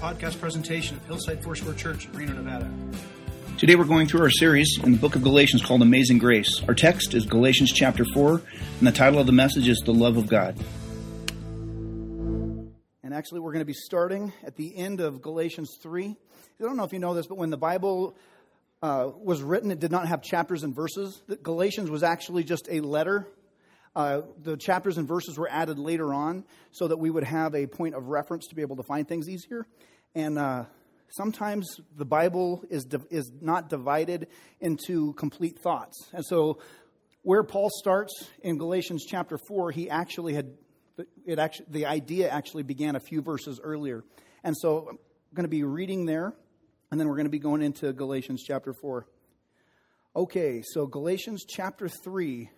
podcast presentation of Hillside Foursquare Church in Reno, Nevada. Today we're going through our series in the book of Galatians called Amazing Grace. Our text is Galatians chapter 4, and the title of the message is The Love of God. And actually we're going to be starting at the end of Galatians 3. I don't know if you know this, but when the Bible was written, it did not have chapters and verses. Galatians was actually just a letter. The chapters and verses were added later on so that we would have a point of reference to be able to find things easier. And sometimes the Bible is not divided into complete thoughts. And so where Paul starts in Galatians chapter 4, he actually had the idea actually began a few verses earlier. And so I'm going to be reading there, and then we're going to be going into Galatians chapter 4. Okay, so Galatians chapter 3.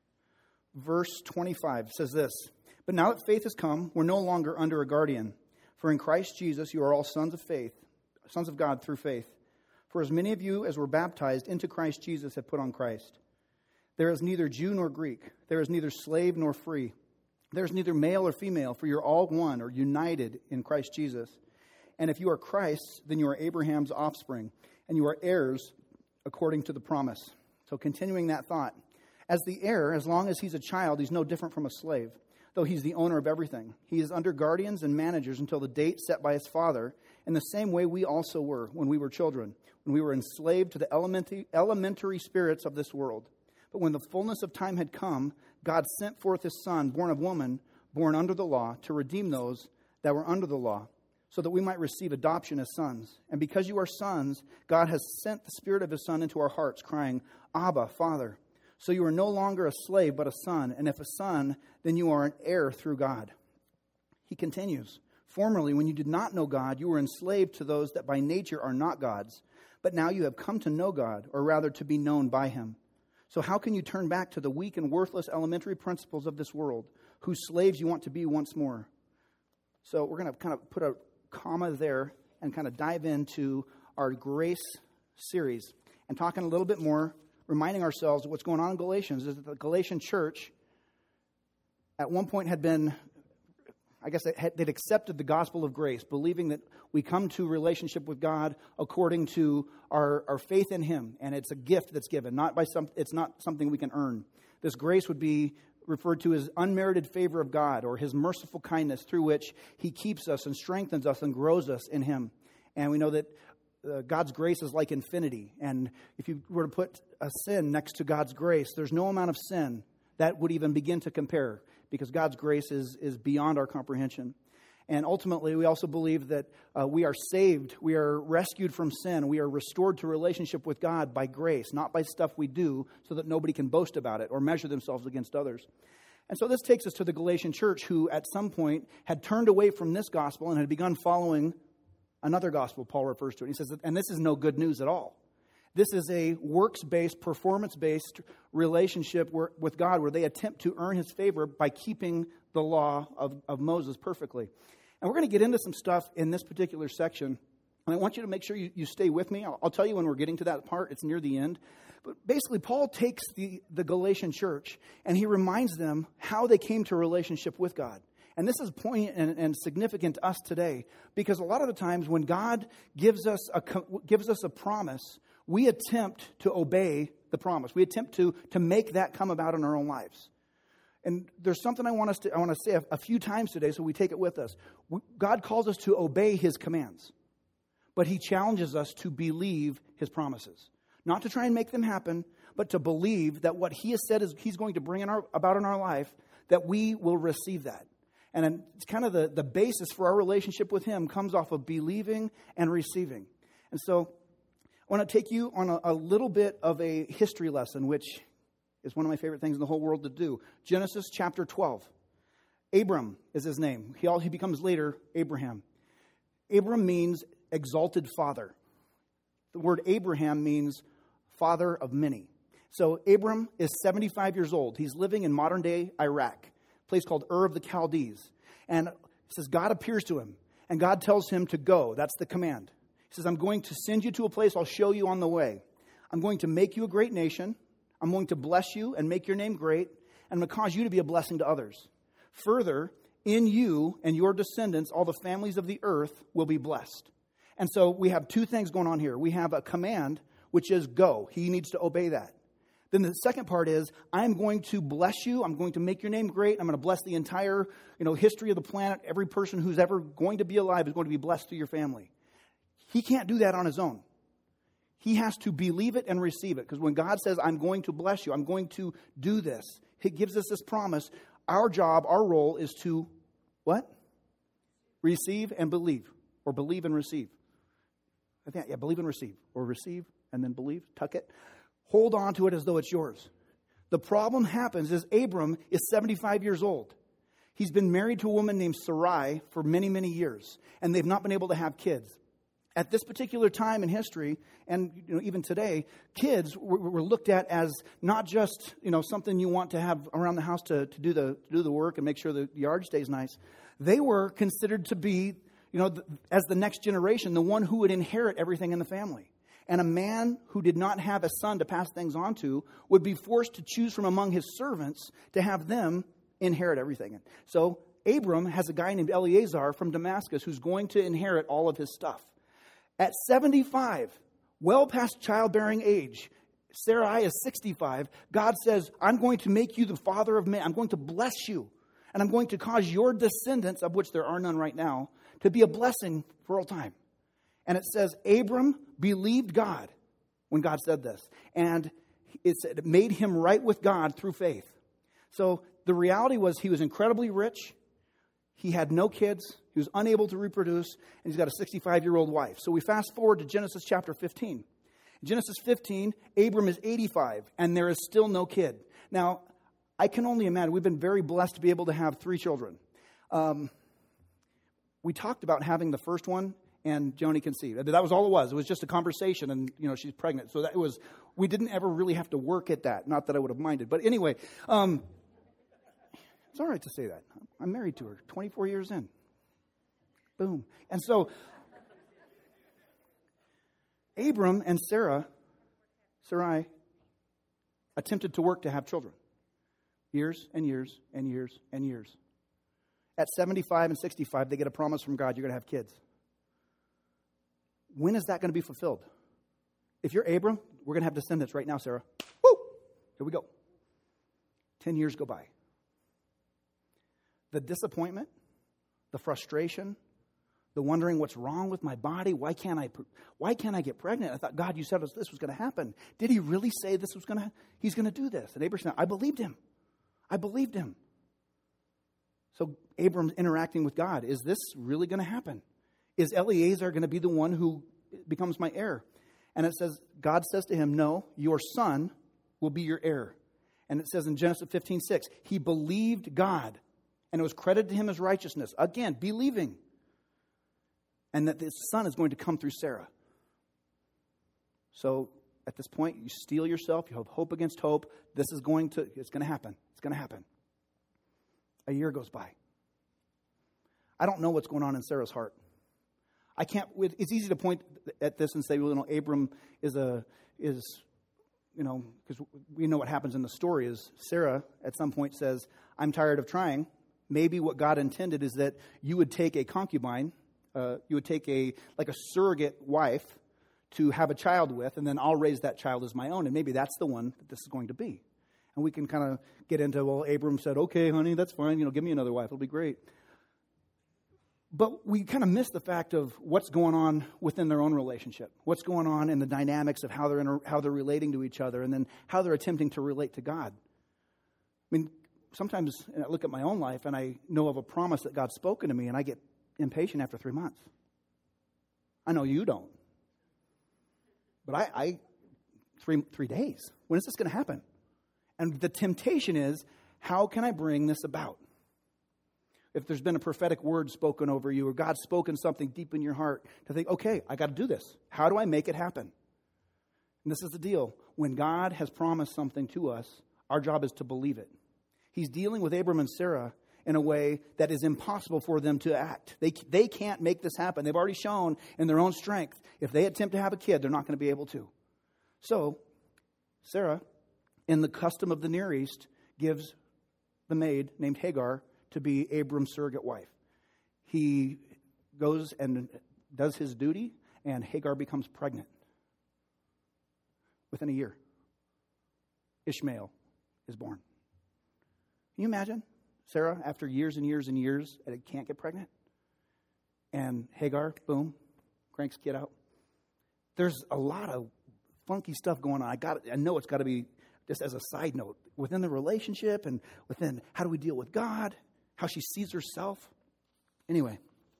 Verse 25 says this, "But now that faith has come, we're no longer under a guardian. For in Christ Jesus you are all sons of faith, sons of God through faith. For as many of you as were baptized into Christ Jesus have put on Christ. There is neither Jew nor Greek. There is neither slave nor free. There is neither male or female, for you're all one or united in Christ Jesus. And if you are Christ's, then you are Abraham's offspring, and you are heirs according to the promise." So continuing that thought. "As the heir, as long as he's a child, he's no different from a slave, though he's the owner of everything. He is under guardians and managers until the date set by his father, in the same way we also were when we were children, when we were enslaved to the elementary spirits of this world. But when the fullness of time had come, God sent forth his Son, born of woman, born under the law, to redeem those that were under the law, so that we might receive adoption as sons. And because you are sons, God has sent the Spirit of his Son into our hearts, crying, 'Abba, Father.' So you are no longer a slave, but a son. And if a son, then you are an heir through God." He continues, "Formerly, when you did not know God, you were enslaved to those that by nature are not God's. But now you have come to know God, or rather to be known by him. So how can you turn back to the weak and worthless elementary principles of this world, whose slaves you want to be once more?" So we're going to kind of put a comma there and kind of dive into our grace series and talking a little bit more, reminding ourselves that what's going on in Galatians is that the Galatian church at one point had been, they'd accepted the gospel of grace, believing that we come to relationship with God according to our faith in him. And it's a gift that's given, it's not something we can earn. This grace would be referred to as unmerited favor of God, or his merciful kindness through which he keeps us and strengthens us and grows us in him. And we know that God's grace is like infinity. And if you were to put a sin next to God's grace, there's no amount of sin that would even begin to compare, because God's grace is beyond our comprehension. And ultimately, we also believe that we are saved, we are rescued from sin, we are restored to relationship with God by grace, not by stuff we do so that nobody can boast about it or measure themselves against others. And so this takes us to the Galatian church, who at some point had turned away from this gospel and had begun following another gospel Paul refers to it. He says, and this is no good news at all. This is a works-based, performance-based relationship with God, where they attempt to earn his favor by keeping the law of Moses perfectly. And we're going to get into some stuff in this particular section. And I want you to make sure you stay with me. I'll tell you when we're getting to that part. It's near the end. But basically, Paul takes the Galatian church and he reminds them how they came to a relationship with God. And this is poignant and significant to us today, because a lot of the times when God gives us a promise, we attempt to obey the promise. We attempt to make that come about in our own lives. And there's something I want to say a few times today, so we take it with us. God calls us to obey his commands, but he challenges us to believe his promises. Not to try and make them happen, but to believe that what he has said is he's going to bring about in our life, that we will receive that. And it's kind of the basis for our relationship with him comes off of believing and receiving. And so I want to take you on a little bit of a history lesson, which is one of my favorite things in the whole world to do. Genesis chapter 12. Abram is his name. He becomes later Abraham. Abram means exalted father. The word Abraham means father of many. So Abram is 75 years old. He's living in modern day Iraq, a place called Ur of the Chaldees. And it says God appears to him and God tells him to go. That's the command. He says, I'm going to send you to a place I'll show you on the way. I'm going to make you a great nation. I'm going to bless you and make your name great. And I'm going to cause you to be a blessing to others. Further, in you and your descendants, all the families of the earth will be blessed. And so we have two things going on here. We have a command, which is go. He needs to obey that. Then the second part is, I'm going to bless you. I'm going to make your name great. I'm going to bless the entire, history of the planet. Every person who's ever going to be alive is going to be blessed through your family. He can't do that on his own. He has to believe it and receive it. Because when God says, I'm going to bless you, I'm going to do this, He gives us this promise. Our job, our role is to, what? Receive and believe. Or believe and receive. Believe and receive. Or receive and then believe. Tuck it. Hold on to it as though it's yours. The problem happens is Abram is 75 years old. He's been married to a woman named Sarai for many, many years. And they've not been able to have kids. At this particular time in history, and even today, kids were looked at as not just something you want to have around the house to do the work and make sure the yard stays nice. They were considered to be, as the next generation, the one who would inherit everything in the family. And a man who did not have a son to pass things on to would be forced to choose from among his servants to have them inherit everything. So Abram has a guy named Eliezer from Damascus who's going to inherit all of his stuff. At 75, well past childbearing age, Sarai is 65, God says, I'm going to make you the father of men. I'm going to bless you. And I'm going to cause your descendants, of which there are none right now, to be a blessing for all time. And it says, Abram believed God when God said this. And it made him right with God through faith. So the reality was he was incredibly rich. He had no kids. He was unable to reproduce. And he's got a 65-year-old wife. So we fast forward to Genesis chapter 15. In Genesis 15, Abram is 85. And there is still no kid. Now, I can only imagine. We've been very blessed to be able to have 3 children. We talked about having the first one. And Joni conceived. That was all it was. It was just a conversation, and she's pregnant. So that was, we didn't ever really have to work at that. Not that I would have minded, but anyway, it's all right to say that. I'm married to her, 24 years in. Boom. And so, Abram and Sarai, attempted to work to have children. Years and years and years and years. At 75 and 65, they get a promise from God, you're going to have kids. When is that going to be fulfilled? If you're Abram, we're going to have descendants right now, Sarah. Woo! Here we go. 10 years go by. The disappointment, the frustration, the wondering what's wrong with my body. Why can't I get pregnant? I thought, God, you said this was going to happen. Did he really say this was he's going to do this? And Abraham said, I believed him. I believed him. So Abram's interacting with God. Is this really going to happen? Is Eliezer going to be the one who becomes my heir? And it says, God says to him, no, your son will be your heir. And it says in Genesis 15:6, he believed God, and it was credited to him as righteousness. Again, believing. And that this son is going to come through Sarah. So at this point, you steel yourself, you have hope against hope. It's going to happen. It's going to happen. A year goes by. I don't know what's going on in Sarah's heart. It's easy to point at this and say, well, Abram because we know what happens in the story is Sarah at some point says, I'm tired of trying. Maybe what God intended is that you would take a concubine, you would take a surrogate wife to have a child with, and then I'll raise that child as my own. And maybe that's the one that this is going to be. And we can kind of get into, well, Abram said, okay, honey, that's fine. Give me another wife. It'll be great. But we kind of miss the fact of what's going on within their own relationship. What's going on in the dynamics of how they're relating to each other, and then how they're attempting to relate to God. I mean, sometimes I look at my own life and I know of a promise that God's spoken to me, and I get impatient after 3 months. I know you don't. But I 3 days. When is this going to happen? And the temptation is, how can I bring this about? If there's been a prophetic word spoken over you, or God's spoken something deep in your heart, to think, okay, I got to do this. How do I make it happen? And this is the deal. When God has promised something to us, our job is to believe it. He's dealing with Abram and Sarah in a way that is impossible for them to act. They can't make this happen. They've already shown in their own strength, if they attempt to have a kid, they're not going to be able to. So, Sarah, in the custom of the Near East, gives the maid named Hagar to be Abram's surrogate wife. He goes and does his duty, and Hagar becomes pregnant. Within a year, Ishmael is born. Can you imagine Sarah, after years and years and years, and can't get pregnant? And Hagar, boom, cranks kid out. There's a lot of funky stuff going on. I know it's got to be, just as a side note, within the relationship and within how do we deal with God, how she sees herself. Anyway,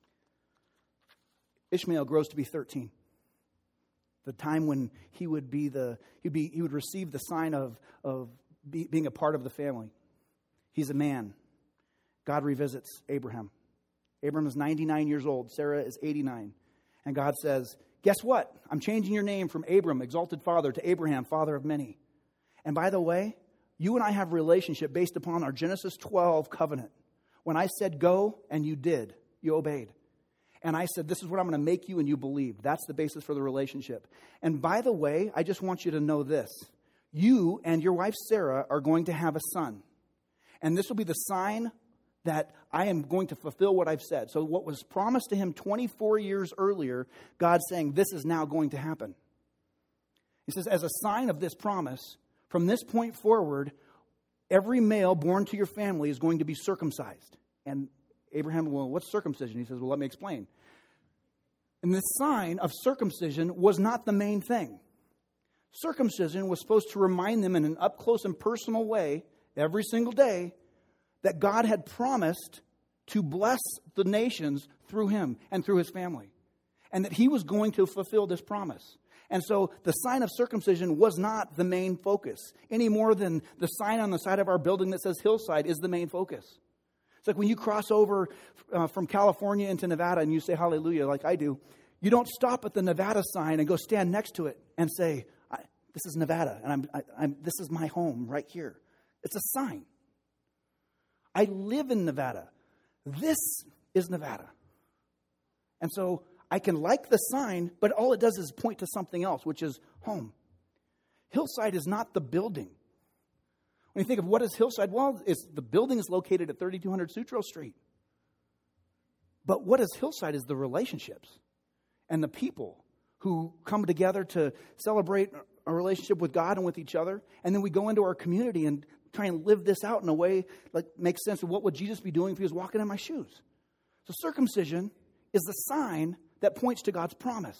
Ishmael grows to be 13. The time when he would receive the sign of being a part of the family. He's a man. God revisits Abraham. Abraham is 99 years old. Sarah is 89. And God says, guess what? I'm changing your name from Abram, exalted father, to Abraham, father of many. And by the way, you and I have a relationship based upon our Genesis 12 covenant. When I said go, and you did, you obeyed. And I said, this is what I'm going to make you, and you believed. That's the basis for the relationship. And by the way, I just want you to know this. You and your wife Sarah are going to have a son. And this will be the sign that I am going to fulfill what I've said. So what was promised to him 24 years earlier, God's saying this is now going to happen. He says, as a sign of this promise, from this point forward, every male born to your family is going to be circumcised. And Abraham, well, what's circumcision? He says, well, let me explain. And this sign of circumcision was not the main thing. Circumcision was supposed to remind them in an up-close and personal way, every single day, that God had promised to bless the nations through him and through his family. And that he was going to fulfill this promise. And so the sign of circumcision was not the main focus, any more than the sign on the side of our building that says Hillside is the main focus. It's like when you cross over from California into Nevada and you say hallelujah like I do, you don't stop at the Nevada sign and go stand next to it and say, this is Nevada, and this is my home right here. It's a sign. I live in Nevada. This is Nevada. And so I can like the sign, but all it does is point to something else, which is home. Hillside is not the building. When you think of what is Hillside, well, the building is located at 3200 Sutro Street. But what is Hillside is the relationships and the people who come together to celebrate a relationship with God and with each other. And then we go into our community and try and live this out in a way that makes sense of what would Jesus be doing if he was walking in my shoes. So circumcision is the sign that points to God's promise.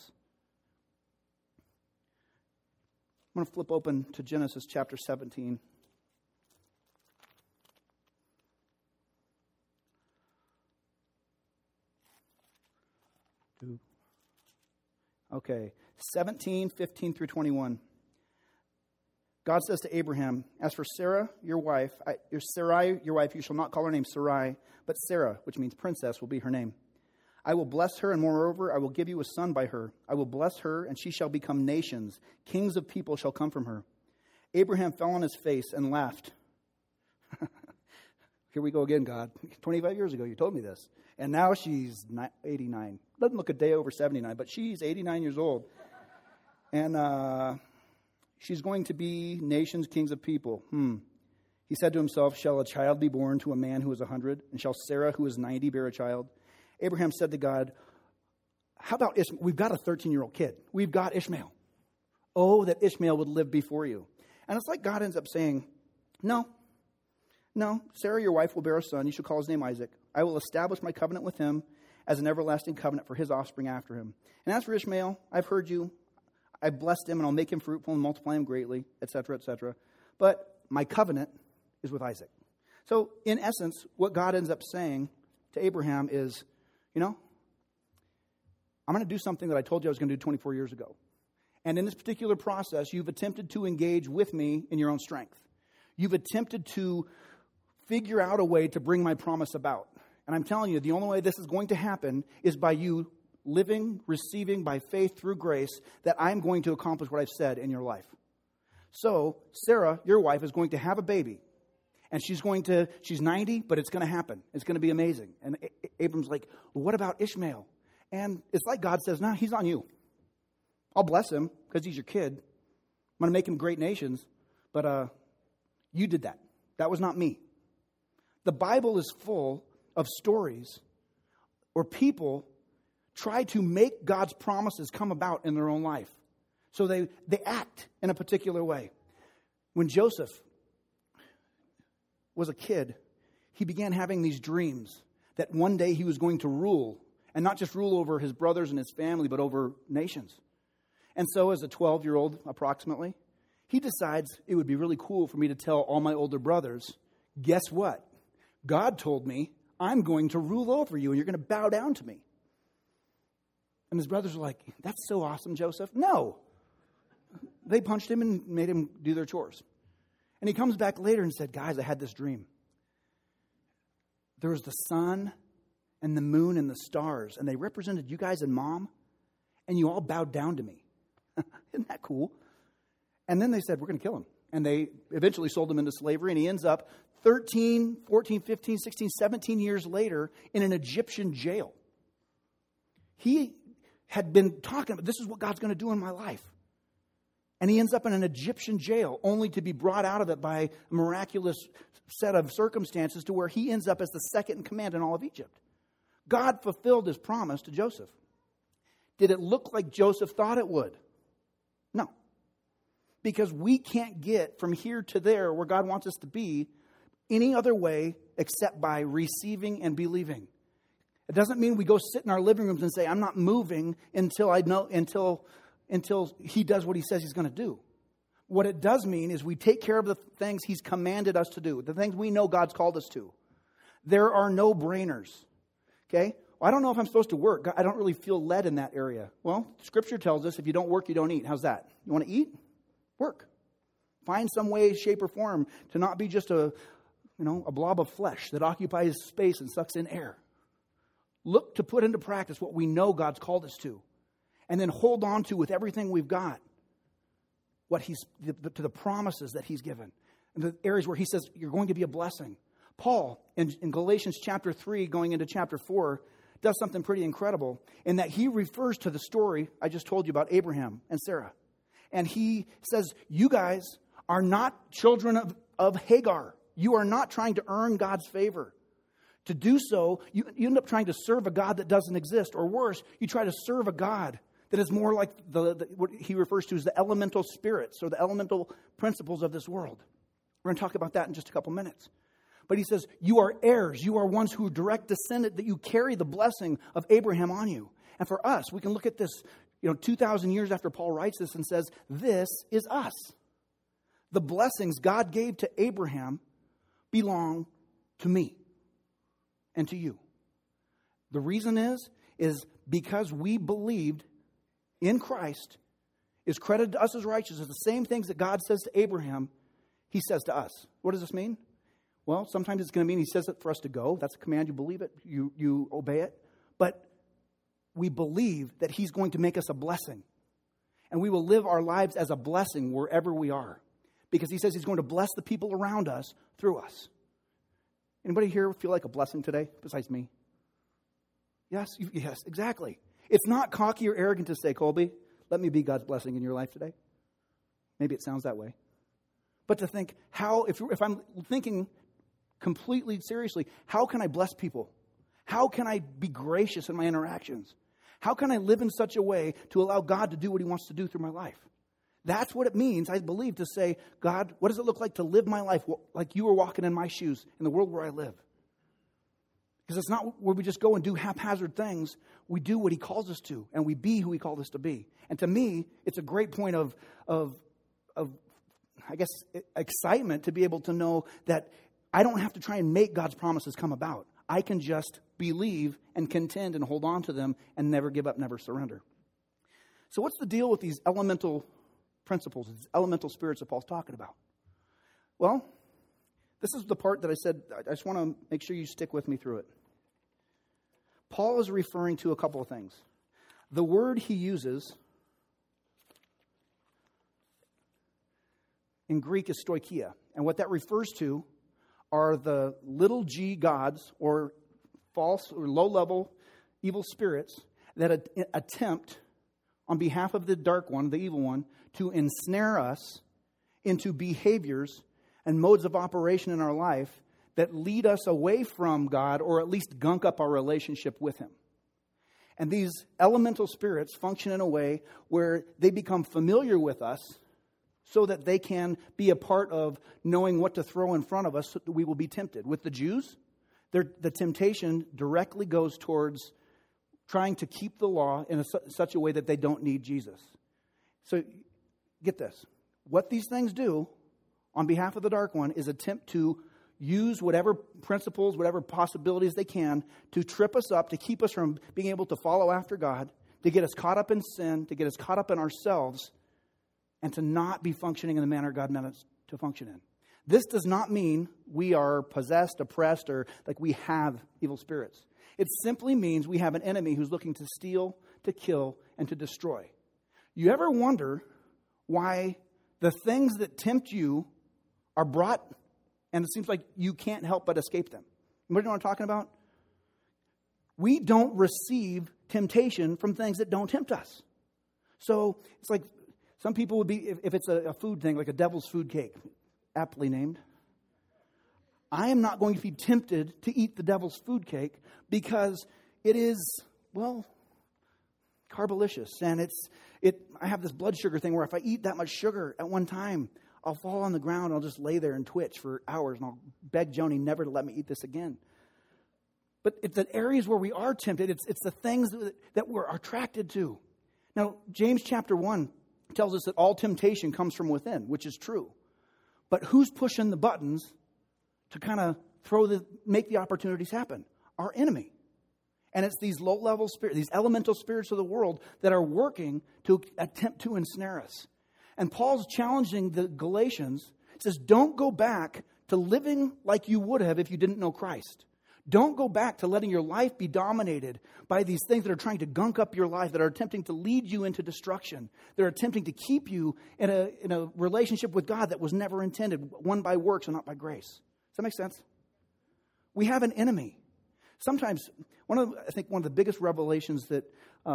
I'm going to flip open to Genesis chapter 17. Okay, 17, 15 through 21. God says to Abraham, as for Sarah, your wife, you shall not call her name Sarai, but Sarah, which means princess, will be her name. I will bless her, and moreover, I will give you a son by her. I will bless her, and she shall become nations. Kings of people shall come from her. Abraham fell on his face and laughed. Here we go again, God. 25 years ago, you told me this. And now she's 89. Doesn't look a day over 79, but she's 89 years old. And she's going to be nations, kings of people. He said to himself, shall a child be born to a man who is 100? And shall Sarah, who is 90, bear a child? Abraham said to God, how about Ishmael? We've got a 13-year-old kid. We've got Ishmael. Oh, that Ishmael would live before you. And it's like God ends up saying, no, Sarah, your wife, will bear a son. You shall call his name Isaac. I will establish my covenant with him as an everlasting covenant for his offspring after him. And as for Ishmael, I've heard you. I blessed him, and I'll make him fruitful and multiply him greatly, etc., etc. But my covenant is with Isaac. So, in essence, what God ends up saying to Abraham is, I'm going to do something that I told you I was going to do 24 years ago. And in this particular process, you've attempted to engage with me in your own strength. You've attempted to figure out a way to bring my promise about. And I'm telling you, the only way this is going to happen is by you living, receiving by faith through grace that I'm going to accomplish what I've said in your life. So, Sarah, your wife, is going to have a baby. And she's 90, but it's going to happen. It's going to be amazing. And Abram's like, well, what about Ishmael? And it's like God says, no, he's on you. I'll bless him because he's your kid. I'm going to make him great nations. But you did that. That was not me. The Bible is full of stories where people try to make God's promises come about in their own life. So they act in a particular way. When Joseph was a kid, he began having these dreams that one day he was going to rule, and not just rule over his brothers and his family, but over nations. And so as a 12-year-old approximately, he decides it would be really cool for me to tell all my older brothers, guess what? God told me I'm going to rule over you and you're going to bow down to me. And his brothers are like, that's so awesome, Joseph. No. They punched him and made him do their chores. And he comes back later and said, guys, I had this dream. There was the sun and the moon and the stars, and they represented you guys and Mom, and you all bowed down to me. Isn't that cool? And then they said, we're going to kill him. And they eventually sold him into slavery, and he ends up 13, 14, 15, 16, 17 years later in an Egyptian jail. He had been talking about, this is what God's going to do in my life. And he ends up in an Egyptian jail, only to be brought out of it by a miraculous set of circumstances to where he ends up as the second in command in all of Egypt. God fulfilled his promise to Joseph. Did it look like Joseph thought it would? No. Because we can't get from here to there where God wants us to be any other way except by receiving and believing. It doesn't mean we go sit in our living rooms and say, I'm not moving until he does what he says he's going to do. What it does mean is we take care of the things he's commanded us to do, the things we know God's called us to. There are no-brainers. Okay? Well, I don't know if I'm supposed to work. I don't really feel led in that area. Well, Scripture tells us if you don't work, you don't eat. How's that? You want to eat? Work. Find some way, shape, or form to not be just a blob of flesh that occupies space and sucks in air. Look to put into practice what we know God's called us to. And then hold on to with everything we've got to the promises that he's given. And the areas where he says you're going to be a blessing. Paul, in Galatians chapter 3, going into chapter 4, does something pretty incredible in that he refers to the story I just told you about Abraham and Sarah. And he says, you guys are not children of Hagar. You are not trying to earn God's favor. To do so, you end up trying to serve a God that doesn't exist. Or worse, you try to serve a God that is more like what he refers to as the elemental spirits or the elemental principles of this world. We're going to talk about that in just a couple minutes. But he says, you are heirs. You are ones who are direct descendant, that you carry the blessing of Abraham on you. And for us, we can look at this 2,000 years after Paul writes this and says, this is us. The blessings God gave to Abraham belong to me and to you. The reason is because we believed in Christ is credited to us as righteous. It's the same things that God says to Abraham, he says to us. What does this mean? Well, sometimes it's going to mean he says it for us to go. That's a command. You believe it. You obey it. But we believe that he's going to make us a blessing. And we will live our lives as a blessing wherever we are. Because he says he's going to bless the people around us through us. Anybody here feel like a blessing today besides me? Yes, exactly. It's not cocky or arrogant to say, Colby, let me be God's blessing in your life today. Maybe it sounds that way. But to think, if I'm thinking completely seriously, how can I bless people? How can I be gracious in my interactions? How can I live in such a way to allow God to do what he wants to do through my life? That's what it means, I believe, to say, God, what does it look like to live my life like you were walking in my shoes in the world where I live? Because it's not where we just go and do haphazard things. We do what he calls us to, and we be who he called us to be. And to me, it's a great point of I guess, excitement to be able to know that I don't have to try and make God's promises come about. I can just believe and contend and hold on to them and never give up, never surrender. So what's the deal with these elemental principles, these elemental spirits that Paul's talking about? Well, this is the part that I said, I just want to make sure you stick with me through it. Paul is referring to a couple of things. The word he uses in Greek is stoicheia. And what that refers to are the little g gods or false or low-level evil spirits that attempt on behalf of the dark one, the evil one, to ensnare us into behaviors and modes of operation in our life that lead us away from God or at least gunk up our relationship with Him. And these elemental spirits function in a way where they become familiar with us so that they can be a part of knowing what to throw in front of us so that we will be tempted. With the Jews, the temptation directly goes towards trying to keep the law in such a way that they don't need Jesus. So get this. What these things do on behalf of the Dark One is attempt to use whatever principles, whatever possibilities they can to trip us up, to keep us from being able to follow after God, to get us caught up in sin, to get us caught up in ourselves, and to not be functioning in the manner God meant us to function in. This does not mean we are possessed, oppressed, or like we have evil spirits. It simply means we have an enemy who's looking to steal, to kill, and to destroy. You ever wonder why the things that tempt you are brought, and it seems like you can't help but escape them? You know what I'm talking about? We don't receive temptation from things that don't tempt us. So it's like some people would be, if it's a food thing, like a devil's food cake, aptly named. I am not going to be tempted to eat the devil's food cake because it is, well, carbolicious. And I have this blood sugar thing where if I eat that much sugar at one time, I'll fall on the ground. I'll just lay there and twitch for hours, and I'll beg Joni never to let me eat this again. But it's the areas where we are tempted. It's the things that we're attracted to. Now, James chapter 1 tells us that all temptation comes from within, which is true. But who's pushing the buttons to kind of make the opportunities happen? Our enemy. And it's these low-level spirits, these elemental spirits of the world that are working to attempt to ensnare us. And Paul's challenging the Galatians. He says, don't go back to living like you would have if you didn't know Christ. Don't go back to letting your life be dominated by these things that are trying to gunk up your life, that are attempting to lead you into destruction. They're attempting to keep you in a relationship with God that was never intended, one by works and not by grace. Does that make sense? We have an enemy. Sometimes, I think one of the biggest revelations that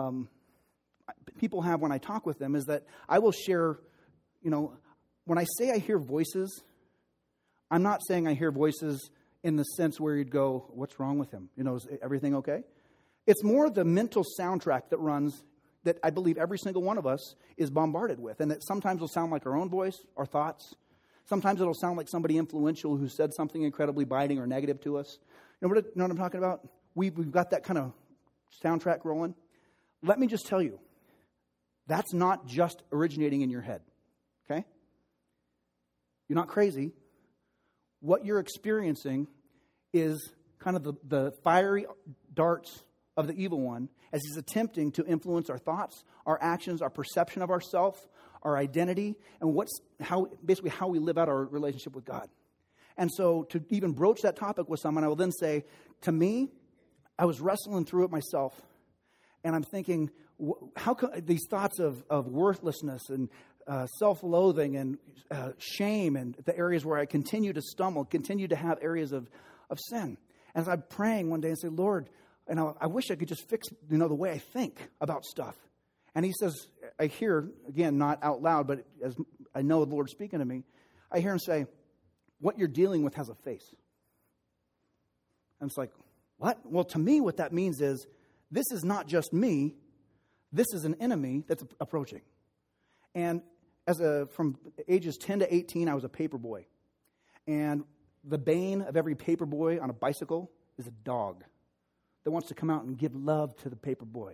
people have when I talk with them is that I will share, when I say I hear voices, I'm not saying I hear voices in the sense where you'd go, what's wrong with him? Is everything okay? It's more the mental soundtrack that runs that I believe every single one of us is bombarded with. And that sometimes will sound like our own voice, our thoughts. Sometimes it'll sound like somebody influential who said something incredibly biting or negative to us. You know what I'm talking about? We've got that kind of soundtrack rolling. Let me just tell you, that's not just originating in your head, okay? You're not crazy. What you're experiencing is kind of the fiery darts of the evil one as he's attempting to influence our thoughts, our actions, our perception of ourselves, our identity, and how we live out our relationship with God. And so to even broach that topic with someone, I will then say, to me, I was wrestling through it myself, and I'm thinking, how come these thoughts of worthlessness and self-loathing and shame and the areas where I continue to stumble, continue to have areas of sin. And as I'm praying one day and say, Lord, I wish I could just fix the way I think about stuff. And he says, I hear, again, not out loud, but as I know the Lord speaking to me, I hear him say, what you're dealing with has a face. And it's like, what? Well, to me, what that means is this is not just me. This is an enemy that's approaching. And from ages 10 to 18, I was a paper boy. And the bane of every paper boy on a bicycle is a dog that wants to come out and give love to the paper boy.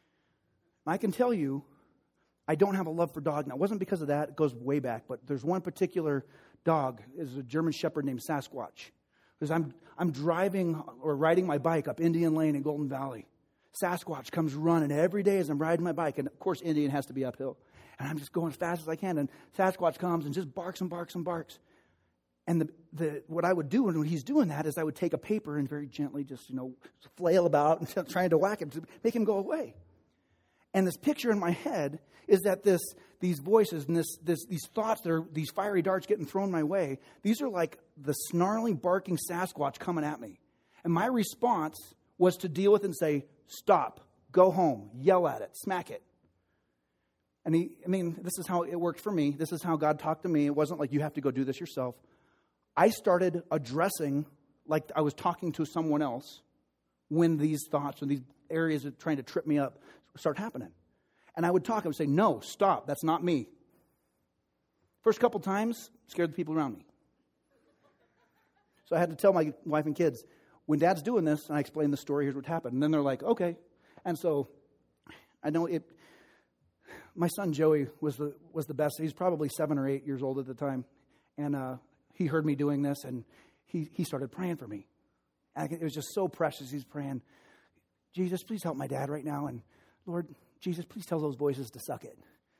I can tell you, I don't have a love for dogs. Now, it wasn't because of that. It goes way back. But there's one particular dog. It's a German Shepherd named Sasquatch. Because I'm driving or riding my bike up Indian Lane in Golden Valley. Sasquatch comes running every day as I'm riding my bike. And, of course, Indian has to be uphill. And I'm just going as fast as I can. And Sasquatch comes and just barks and barks and barks. And what I would do when he's doing that is I would take a paper and very gently just, flail about and trying to whack him to make him go away. And this picture in my head is that these voices and these thoughts, these fiery darts getting thrown my way, these are like the snarling, barking Sasquatch coming at me. And my response was to deal with it and say, stop, go home, yell at it, smack it. And this is how it worked for me. This is how God talked to me. It wasn't like you have to go do this yourself. I started addressing like I was talking to someone else when these thoughts or these areas of trying to trip me up start happening. And I would talk, I would say, no, stop, that's not me. First couple times, scared the people around me. So I had to tell my wife and kids, when Dad's doing this, and I explain the story, here's what happened. And then they're like, okay. And so I know it. My son Joey was the best. He's probably 7 or 8 years old at the time. And he heard me doing this, and he started praying for me. And it was just so precious. He's praying, Jesus, please help my dad right now. And Lord, Jesus, please tell those voices to suck it.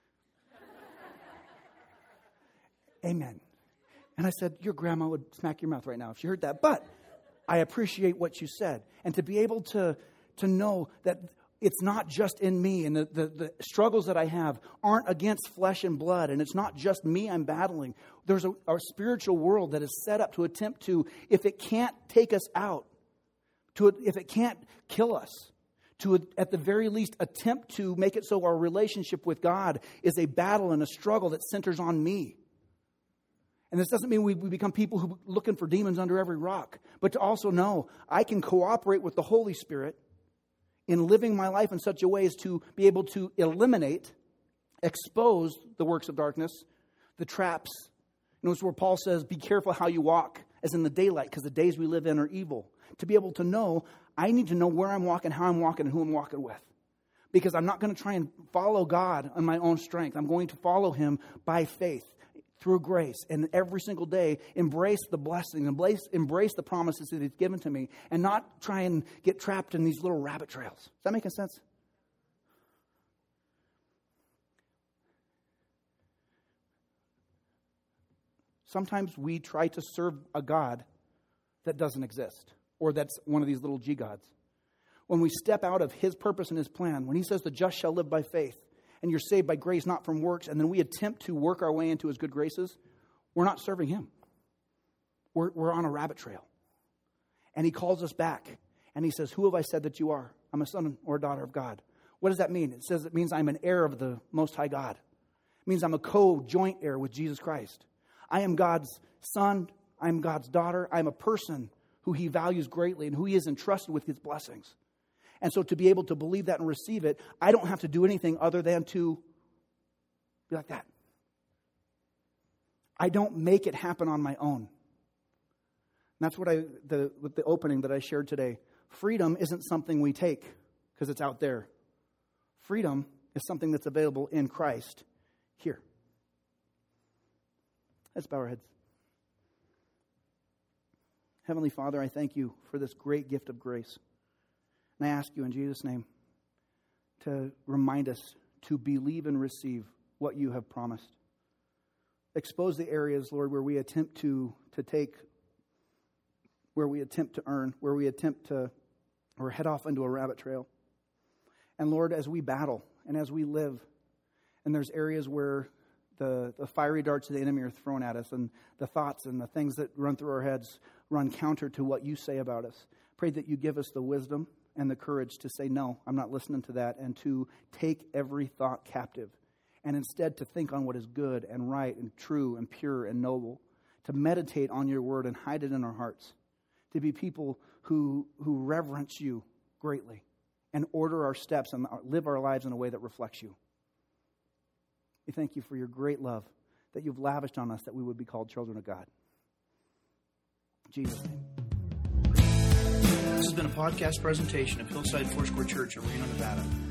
Amen. And I said, your grandma would smack your mouth right now if she heard that. But I appreciate what you said. And to be able to know that it's not just in me, and the struggles that I have aren't against flesh and blood, and it's not just me I'm battling. There's a spiritual world that is set up to attempt to, if it can't take us out, if it can't kill us, to at the very least attempt to make it so our relationship with God is a battle and a struggle that centers on me. And this doesn't mean we become people who are looking for demons under every rock, but to also know I can cooperate with the Holy Spirit in living my life in such a way as to be able to eliminate, expose the works of darkness, the traps. Notice where Paul says, be careful how you walk, as in the daylight, because the days we live in are evil. To be able to know, I need to know where I'm walking, how I'm walking, and who I'm walking with. Because I'm not going to try and follow God on my own strength. I'm going to follow Him by faith, through grace, and every single day embrace the blessings, embrace the promises that He's given to me, and not try and get trapped in these little rabbit trails. Does that make sense? Sometimes we try to serve a God that doesn't exist, or that's one of these little G gods. When we step out of His purpose and His plan, when He says the just shall live by faith, and you're saved by grace, not from works, and then we attempt to work our way into His good graces, we're not serving Him. We're on a rabbit trail. And He calls us back, and He says, who have I said that you are? I'm a son or a daughter of God. What does that mean? It means I'm an heir of the Most High God. It means I'm a co-joint heir with Jesus Christ. I am God's son. I'm God's daughter. I'm a person who He values greatly and who He is entrusted with His blessings. And so to be able to believe that and receive it, I don't have to do anything other than to be like that. I don't make it happen on my own. And that's what with the opening that I shared today. Freedom isn't something we take because it's out there. Freedom is something that's available in Christ here. Let's bow our heads. Heavenly Father, I thank You for this great gift of grace. And I ask You in Jesus' name to remind us to believe and receive what You have promised. Expose the areas, Lord, where we attempt to take, where we attempt to earn, where we attempt to, or head off into a rabbit trail. And Lord, as we battle and as we live, and there's areas where the fiery darts of the enemy are thrown at us, and the thoughts and the things that run through our heads run counter to what You say about us. Pray that You give us the wisdom and the courage to say, no, I'm not listening to that, and to take every thought captive, and instead to think on what is good and right and true and pure and noble, to meditate on Your word and hide it in our hearts, to be people who reverence You greatly and order our steps and live our lives in a way that reflects You. We thank You for Your great love that You've lavished on us, that we would be called children of God. In Jesus' name. This has been a podcast presentation of Hillside Foursquare Church of Reno, Nevada.